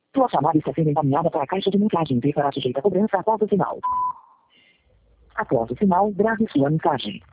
Sua chamada está sendo encaminhada para a caixa de mensagem e será sujeita a cobrança após o sinal. Após o sinal, grave sua mensagem.